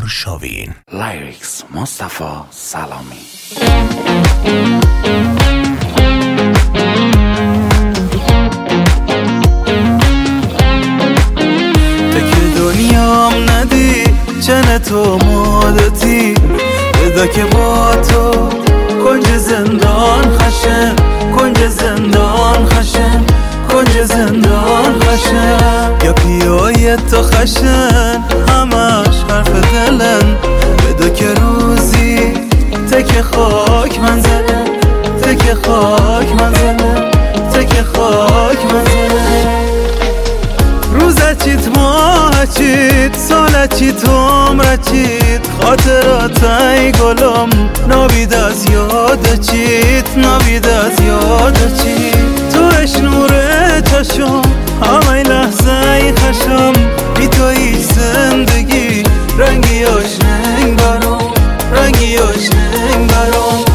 شاوین. لیریکس مصطفی سلامی. تک دنیام ندی چن تو مادتی بدا که با تو کنج زندان خشن، کنج زندان خشن، کنج زندان خشن. یا پیای تو خشن همش حرف دلن بدا که روزی تک خاک منزلن، تک خاک منزلن، تک خاک منزلن. روزه چیت ماه چیت ساله چیت عمره چیت خاطراتای گلم نابید از یاد چیت، نابید از یاد چیت. تو اش نوره چشم همه لحظه خشم بی تو هیچ زندگی رنگی آشنگ برام، رنگی آشنگ برام.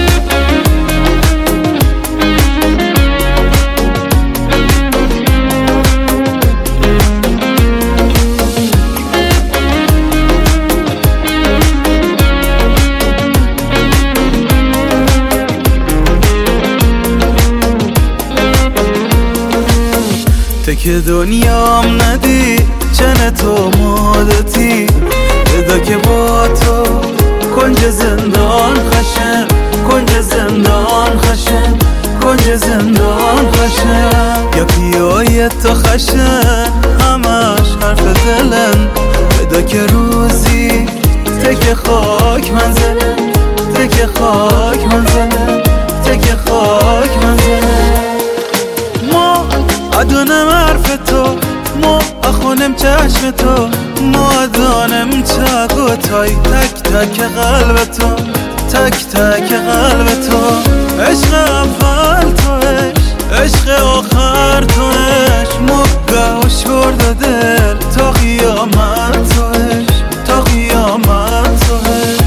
تک دنیام ندی چن تو مادتی بدا که با تو کنج زندان خشن، کنج زندان خشن، کنج زندان خشن. یا پیای تو خشن همش حرف دلن بدا که روزی تک خاک منزلن، تک خاک منزلن، تک خاک منزلن. ما ادانم حرف تو، ما اخونم چشم تو، ما ادانم چگوتای تک تک قلب تو، تک تک قلب تو. عشق اول توش، عشق آخر توش، مگهوش برده دل تا قیامت توش، تا قیامت توش.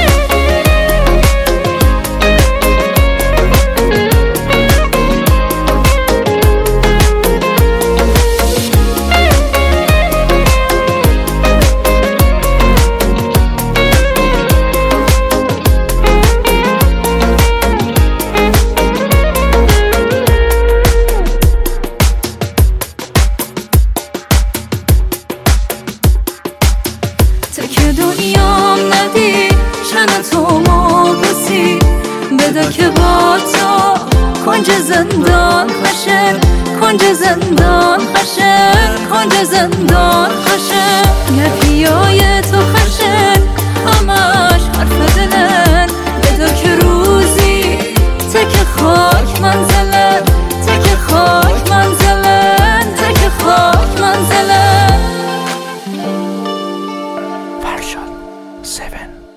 دنیام ندی چن تو مادتی بدا که با تو کنج زندان خشن، کنج زندان خشن، کنج زندان خشن. یه پیای تو خشن همش حرف دلن بدا که روزی تک خاک منزلن، تک خاک منزلن، تک خاک منزلن. فرشاد 7